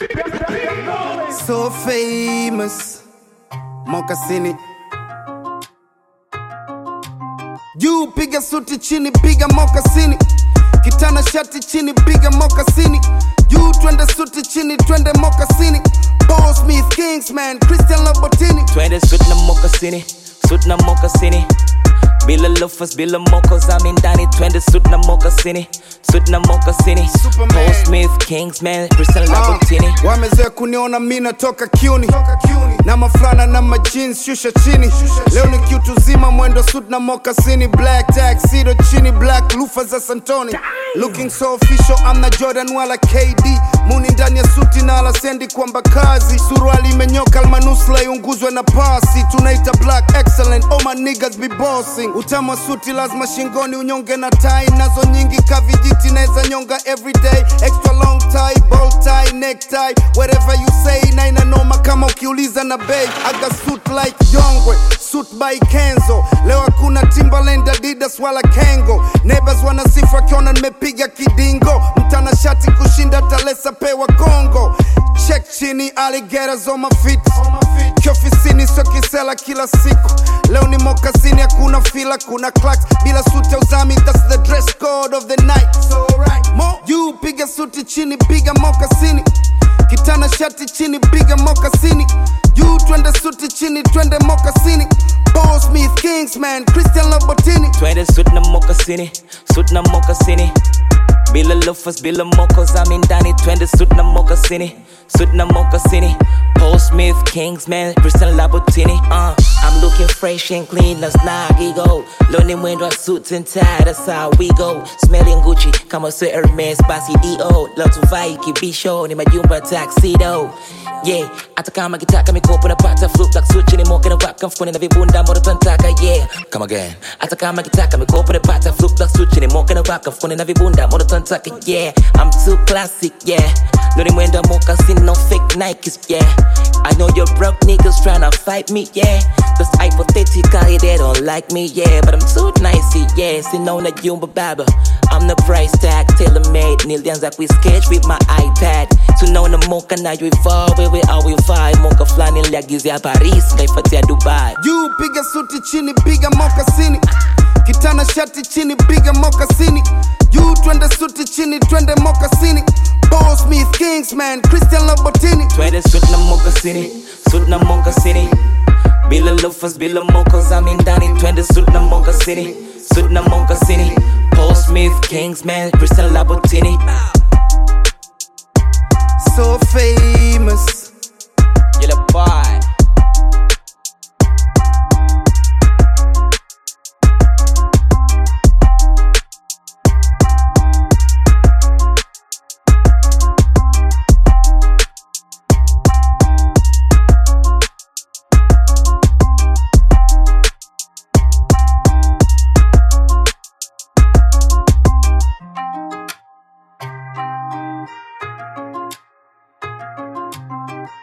So famous, Mokasini. Juu piga suti chini, piga mokasini. Kitana shati chini, piga mokasini. Juu twende suti chini, twende mokasini. Paul Smith, Kingsman, Christian Louboutin. Twende suit na mokasini. Bila loafers, bila mokos, I'm in Danny. Twende suit na mokasini. Superman. Paul Smith, Kingsman, Christian Louboutin. Wamezoea kuniona mina toka kiuni na maflana na majins shusha chini. Leo ni kiutu zima mwendo suit na mokasini. Black tuxedo chini, black loafers za Santoni. Looking so official, I'm na Jordan wala KD. Muni ndani ya suti na alasendi kwamba kazi. Suruali imenyoka almanusla iunguzwe na pasi. Tunaita black excellent, all my niggas be bossing. Utama suti lazima shingoni unyonge na tai. Nazo nyingi kavijiti naeza nyonga everyday. Extra long tie, bow tie, necktie, whatever you say. Na inanoma kama ukiuliza na bay. I got suit like Yongwe, suit by Kenzo. Leo hakuna Timberland, Adidas wala Kango. Neighbors wanasifa kiona nimepiga kidingo. Mtana shati kushinda talesa pewa Kongo. Check chini, alligators on my feet. Kiofisini so kisela kila siku. Leo ni mokasini, hakuna fila, kuna clacks. Bila suti ya uzami, that's the dress code of the night. So right, mo you piga suti chini, piga mokasini. Kitana shati chini, piga mokasini. You twende suti chini, twende mokasini. Paul Smith, Kingsman, Christian Louboutin. Twende suit na mokasini. Bila loafers, bila mokos, I'm in Danny. Twende suit na mokasini. Paul Smith, Kingsman, Christian Louboutin. I'm looking fresh and clean as Nagigo. Learning when I suits and tie, that's how we go. Smelling Gucci, kama Sir Hermes, Basi D.O. Love to vibe, kibisho, ni majumba tuxedo. Yeah, hata kama kitaka mikopo napata flip like switch ni moke na waka mfukoni na vibunda mbona tunataka yeah. Come again. Hata kama kitaka mikopo napata flip like switch ni moke na waka mfukoni na vibunda mbona tunataka yeah. I'm too classic yeah. Lori mwenda mokasini no fake Nikes yeah. I know your broke niggas tryna fight me yeah. Cause hypothetically they don't like me yeah. But I'm too nice yeah. Sinaona jumba baba. I'm the price tag tailor-made. Nilianza sketch with my iPad. Tunaona moka na you evolve. Wewe au vibe. Moka flani niliagizia Paris kaifatia Dubai. You piga suti chini, piga mokasini. Kitana shati chini, piga mokasini. You twende suti chini, twende mokasini. Paul Smith, Kingsman, Christian Louboutin. Twende suit na mokasini. Bila loafers, bila mokos, I'm in Danny. Twende suit na mokasini. Paul Smith, Kingsman, Christian Louboutin. So famous. Yellow boy.